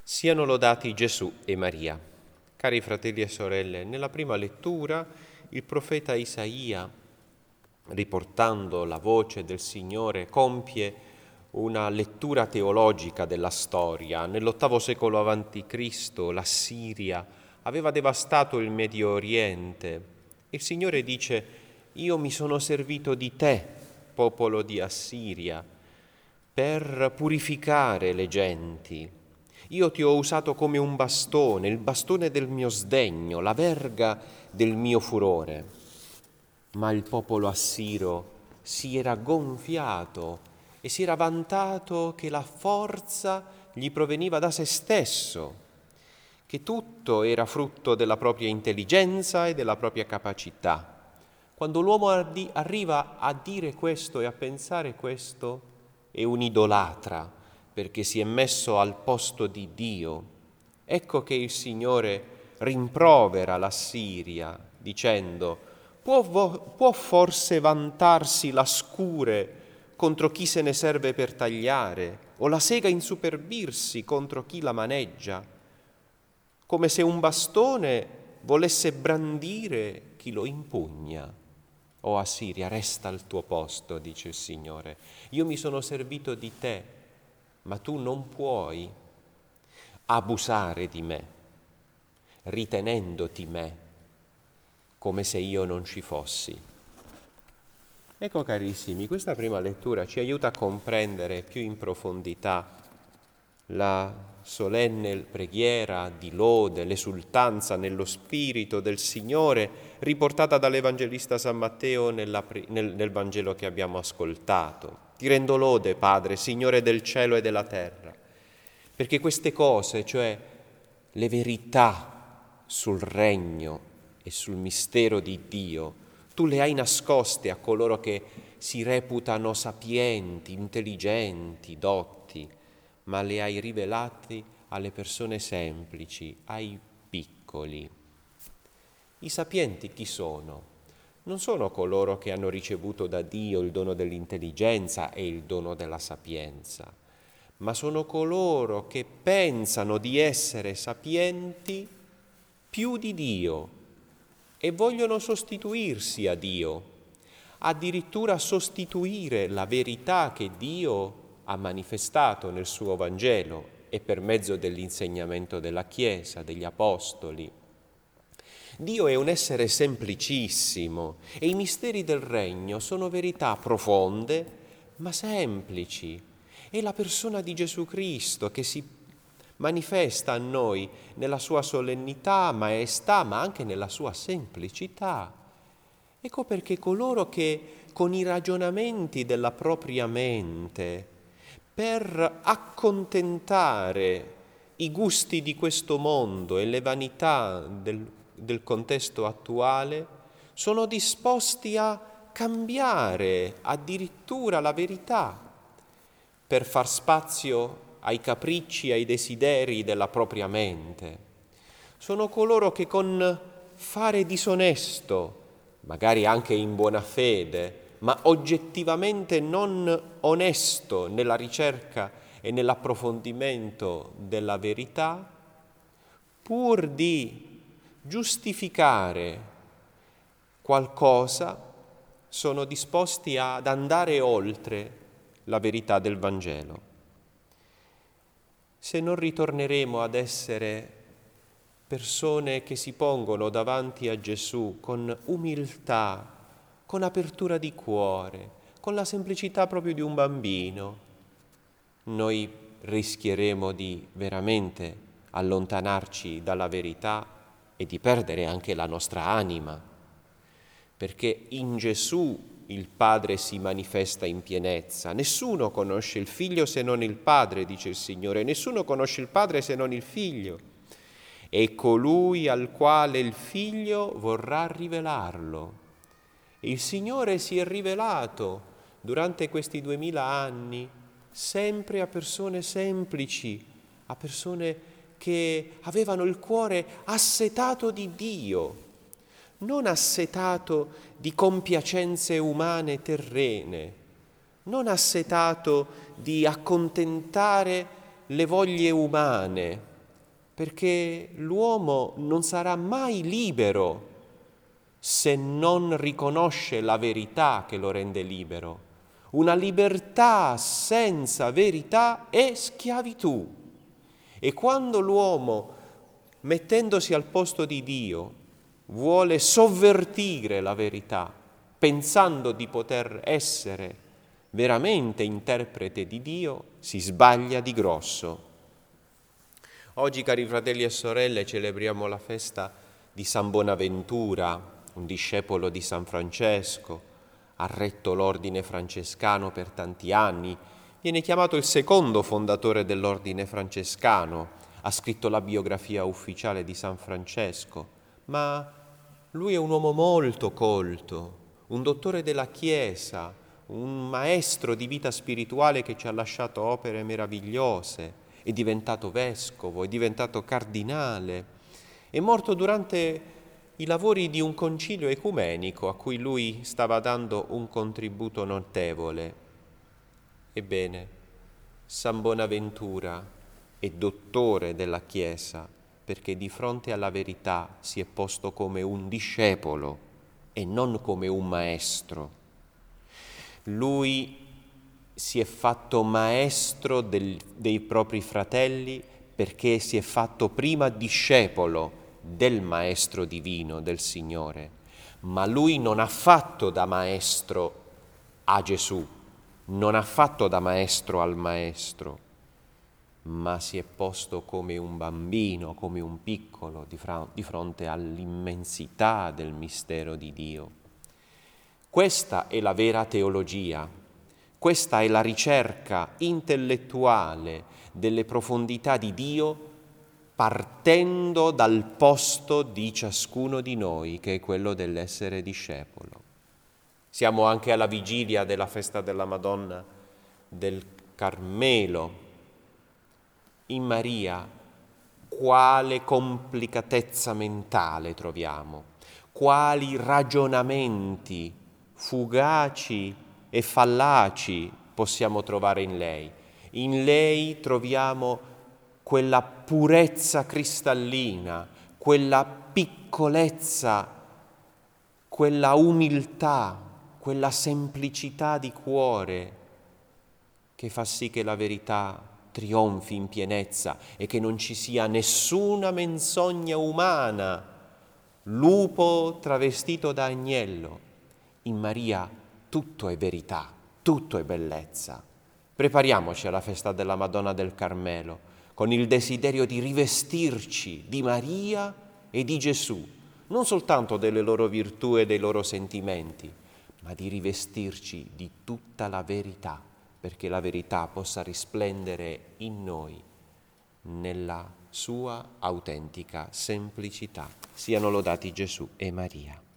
Siano lodati Gesù e Maria. Cari fratelli e sorelle, nella prima lettura il profeta Isaia, riportando la voce del Signore, compie una lettura teologica della storia. Nell'VIII secolo a.C. la Siria aveva devastato il Medio Oriente. Il Signore dice: «Io mi sono servito di te, popolo di Assiria, per purificare le genti. Io ti ho usato come un bastone, il bastone del mio sdegno, la verga del mio furore». Ma il popolo assiro si era gonfiato e si era vantato che la forza gli proveniva da se stesso, che tutto era frutto della propria intelligenza e della propria capacità. Quando l'uomo arriva a dire questo e a pensare questo, è un idolatra, perché si è messo al posto di Dio. Ecco che il Signore rimprovera la Siria dicendo: può forse vantarsi la scure contro chi se ne serve per tagliare, o la sega insuperbirsi contro chi la maneggia, come se un bastone volesse brandire chi lo impugna. O Assiria, resta al tuo posto, dice il Signore. Io mi sono servito di te, ma tu non puoi abusare di me, ritenendoti me, come se io non ci fossi. Ecco, carissimi, questa prima lettura ci aiuta a comprendere più in profondità la solenne preghiera di lode, l'esultanza nello Spirito del Signore riportata dall'Evangelista San Matteo nel Vangelo che abbiamo ascoltato. Ti rendo lode, Padre, Signore del cielo e della terra, perché queste cose, cioè le verità sul regno e sul mistero di Dio, tu le hai nascoste a coloro che si reputano sapienti, intelligenti, dotti, ma le hai rivelate alle persone semplici, ai piccoli. I sapienti chi sono? Non sono coloro che hanno ricevuto da Dio il dono dell'intelligenza e il dono della sapienza, ma sono coloro che pensano di essere sapienti più di Dio e vogliono sostituirsi a Dio, addirittura sostituire la verità che Dio ha manifestato nel suo Vangelo e per mezzo dell'insegnamento della Chiesa, degli Apostoli. Dio è un essere semplicissimo e i misteri del Regno sono verità profonde ma semplici. È la persona di Gesù Cristo che si manifesta a noi nella sua solennità, maestà, ma anche nella sua semplicità. Ecco perché coloro che con i ragionamenti della propria mente, per accontentare i gusti di questo mondo e le vanità del contesto attuale, sono disposti a cambiare addirittura la verità per far spazio ai capricci, ai desideri della propria mente. Sono coloro che con fare disonesto, magari anche in buona fede, ma oggettivamente non onesto nella ricerca e nell'approfondimento della verità, pur di giustificare qualcosa, sono disposti ad andare oltre la verità del Vangelo. Se non ritorneremo ad essere persone che si pongono davanti a Gesù con umiltà, con apertura di cuore, con la semplicità proprio di un bambino, noi rischieremo di veramente allontanarci dalla verità e di perdere anche la nostra anima, perché in Gesù il Padre si manifesta in pienezza. Nessuno conosce il Figlio se non il Padre, dice il Signore, nessuno conosce il Padre se non il Figlio. E colui al quale il Figlio vorrà rivelarlo. Il Signore si è rivelato durante questi 2000 anni sempre a persone semplici, a persone che avevano il cuore assetato di Dio, non assetato di compiacenze umane terrene, non assetato di accontentare le voglie umane, perché l'uomo non sarà mai libero se non riconosce la verità che lo rende libero. Una libertà senza verità è schiavitù. E quando l'uomo, mettendosi al posto di Dio, vuole sovvertire la verità, pensando di poter essere veramente interprete di Dio, si sbaglia di grosso. Oggi, cari fratelli e sorelle, celebriamo la festa di San Bonaventura, un discepolo di San Francesco, ha retto l'ordine francescano per tanti anni, viene chiamato il secondo fondatore dell'ordine francescano, ha scritto la biografia ufficiale di San Francesco, ma lui è un uomo molto colto, un dottore della Chiesa, un maestro di vita spirituale che ci ha lasciato opere meravigliose, è diventato vescovo, è diventato cardinale, è morto durante i lavori di un concilio ecumenico a cui lui stava dando un contributo notevole. Ebbene, San Bonaventura è dottore della Chiesa perché di fronte alla verità si è posto come un discepolo e non come un maestro. Lui si è fatto maestro dei propri fratelli perché si è fatto prima discepolo del Maestro divino, del Signore, ma lui non ha fatto da maestro a Gesù, non ha fatto da maestro al Maestro, ma si è posto come un bambino, come un piccolo di fronte all'immensità del mistero di Dio. Questa è la vera teologia, questa è la ricerca intellettuale delle profondità di Dio partendo dal posto di ciascuno di noi, che è quello dell'essere discepolo. Siamo anche alla vigilia della festa della Madonna del Carmelo. In Maria, quale complicatezza mentale troviamo, quali ragionamenti fugaci e fallaci possiamo trovare in lei. In lei troviamo quella purezza cristallina, quella piccolezza, quella umiltà, quella semplicità di cuore che fa sì che la verità trionfi in pienezza e che non ci sia nessuna menzogna umana, lupo travestito da agnello. In Maria tutto è verità, tutto è bellezza. Prepariamoci alla festa della Madonna del Carmelo con il desiderio di rivestirci di Maria e di Gesù, non soltanto delle loro virtù e dei loro sentimenti, ma di rivestirci di tutta la verità, perché la verità possa risplendere in noi nella sua autentica semplicità. Siano lodati Gesù e Maria.